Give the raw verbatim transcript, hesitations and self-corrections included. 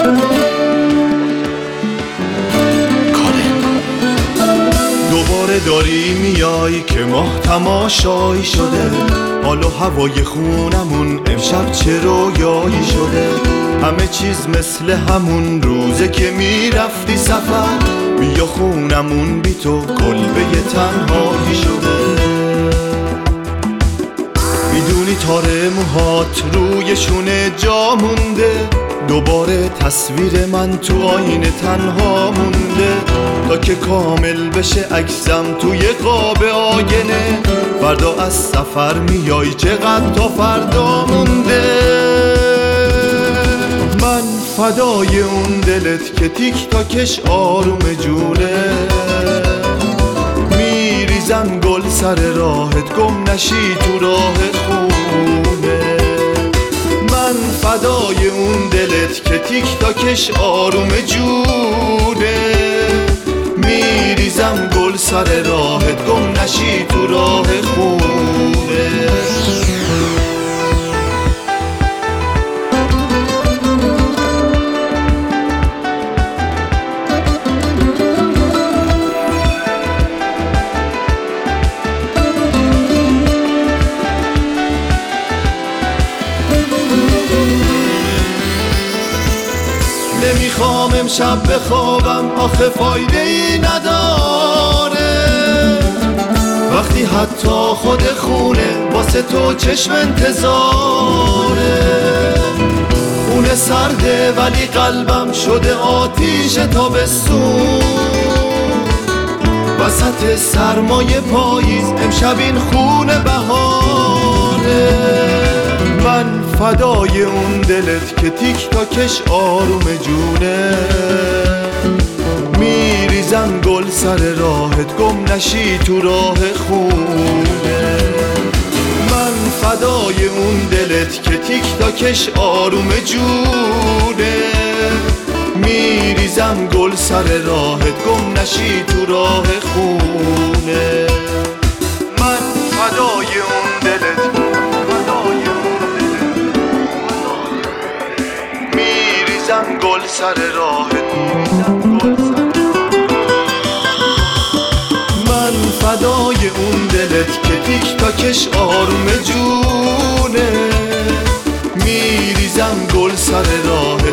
دوباره داری میای که ماه تماشایی شده، حال و هوای خونمون امشب چه رویایی شده. همه چیز مثل همون روزه که میرفتی سفر، بیا خونمون بی تو کلبه تنهایی شده. میدونی تاره موهات رویشونه جا مونده، دوباره تصویر من تو آینه تنها مونده. تا که کامل بشه عکسم توی قاب آینه، فردا از سفر میای چقدر تا فردا مونده. من فدای اون دلت که تیک تاکش آروم جونه، میریزم گل سر راهت گم نشی تو راه خونه. من فدای اون دلت که تیک تاکش آروم جونه، میریزم گل سر راهت گم نشی تو راه خونه. نمیخوام امشب بخوابم آخه فایده ای نداره، وقتی حتی خود خونه واسه تو چشم انتظاره. خونه سرده ولی قلبم شده آتیش تابستون، وسط سرمای پاییز امشب این خونه بهاره. من فدای اون دلت که تیک تاکش آروم جونه، میریزم گل سر راهت گم نشی تو راه خونه. من فدای اون دلت که تیک تاکش آروم جونه، میریزم گل سر راهت گم نشی تو راه خونه. من فدای اون دلت میریزم گل سر راهت. من فدای اون دلت که تیک تاکش آروم جونه، میریزم گل سر راهت